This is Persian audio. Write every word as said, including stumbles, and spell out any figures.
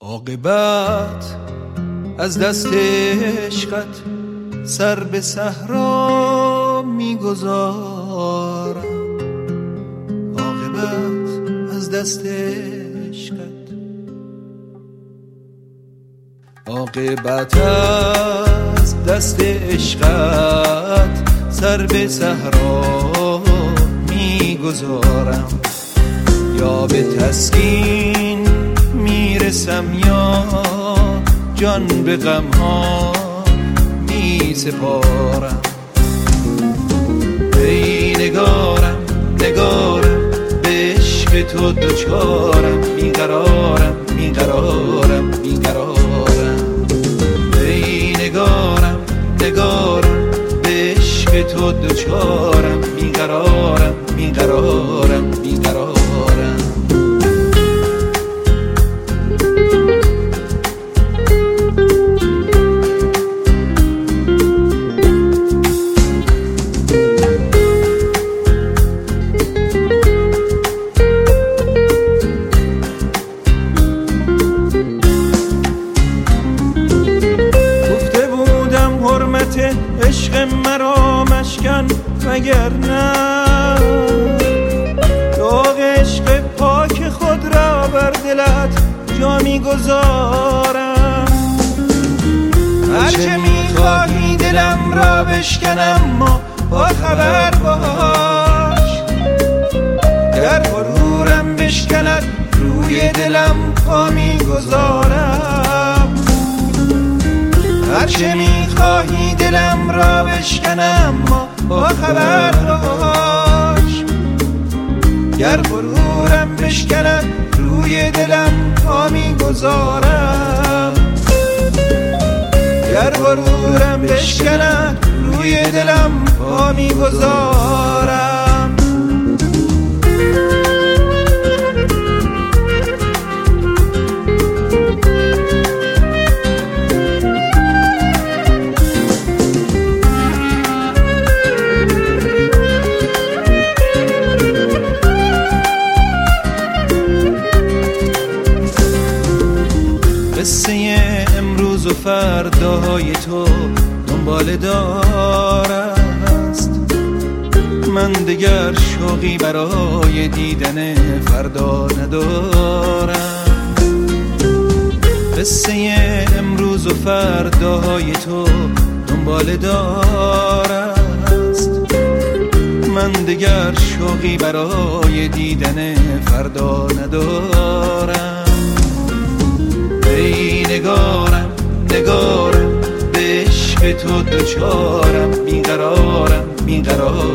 عاقبت از دست عشقت سر به صحرا میگذارم، عاقبت از دست عشقت، عاقبت از دست عشقت سر به صحرا میگذارم، یا به تسکین میرسم یا جان به غمها می سپارم. ای نگارم نگارم به عشق تو دوچارم، بیقرارم بیقرارم بیقرارم. ای نگارم نگارم به عشق تو دوچارم، بیقرارم بیقرارم بیقرارم. عشق مرا مشکن مگر نه، داغ عشق پاک خود را بر دلت جا میگذارم. هرچه میخواهی دلم را بشکنم ما با خبر باش، گر غرورم بشکند روی دلم پا میگذارم. هرچه میخواهی دلم را بشکنم ما با خبر باش، گر غرورم بشکند روی دلم پا میگذارم. گر غرورم بشکند روی دلم پا میگذارم. قصه امروز و فرداهای تو دنبال دار است، من دگر شوقی برای دیدن فردا ندارم. قصه امروز و فرداهای تو دنبال دار است، من دگر شوقی برای دیدن فردا ندارم. ای نگارم نگارم به عشق تو دوچارم، بیقرارم بیقرارم.